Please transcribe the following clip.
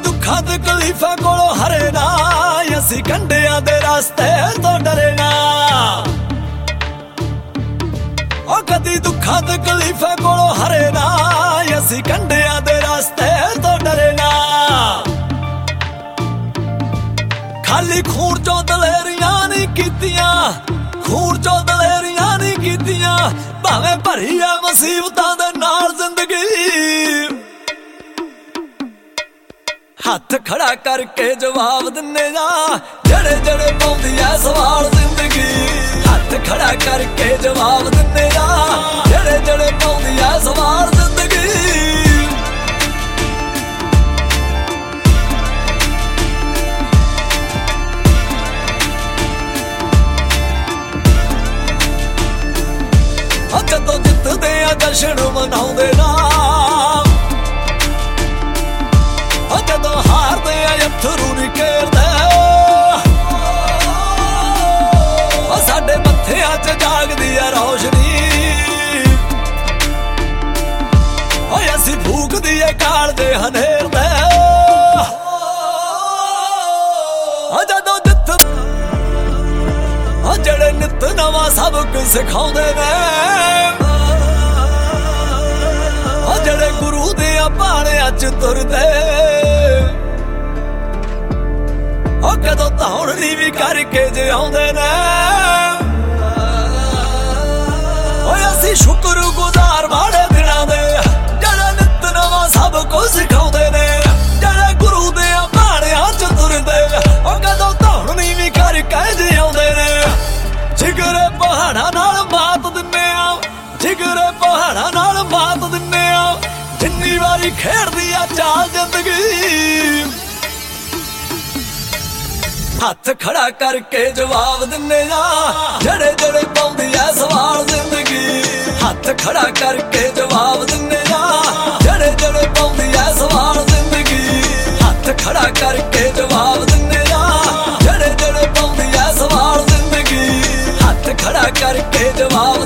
दुखां तकलीफां कोलों हरे ना, असीं कंढियां दे रास्ते तो डरे ना। ओ कदी दुखां तकलीफां कोलों हरे ना, असीं कंढियां दे रास्ते तो डरे ना। खाली खून चों दलेरियां नहीं कीतियां, खून चों दलेरियां नहीं कीतियां, भावें भरी है मुसीबतां दे नाल जिंदगी। हथ खड़ा करके जवाब दिन्ने जा, जड़े जड़े पाउंदी है सवाल जिंदगी। हथ खड़ा करके जवाब दिन्ने जा, जड़े जड़े पाउंदी है सवाल जिंदगी। जदों जितदे आ जश्न मनाउंदे ना, जदों हारदे आ अथरू नी घेरदे। साडे मत्थियां च जागदी आ रोशनी, असीं फूकदी ए काल दे हनेर दे। जदों जित जड़े नित नवां सबक सिखाउंदे ने, जड़े गुरु दे भाणियां च तुरदे। कदों धौणनी भी करके जे आउंदे ने, असीं शुकर गुजार माड़े दिनां दे, जड़े नित नवां सब कुछ सिखाउंदे ने। जड़े गुरु दे भाणियां च तुरदे, कदों धौणनी भी करके जे आउंदे ने। जिगरे पहाड़ां नाल मात दिन्ने आ, जिगरे पहाड़ां नाल मात दिन्ने आ, जिन्नी वारी खेड़दी आ चाल जिंदगी। हथ खड़ा करके जवाब दिन्ने जा, जड़े जड़े पाउंदी है सवाल जिंदगी। हथ खड़ा करके जवाब दिन्ने जा, जड़े जड़े पाउंदी है सवाल जिंदगी। हथ खड़ा करके जवाब दिन्ने जा, जड़े जड़े पाउंदी है सवाल जिंदगी। हथ खड़ा करके जवाब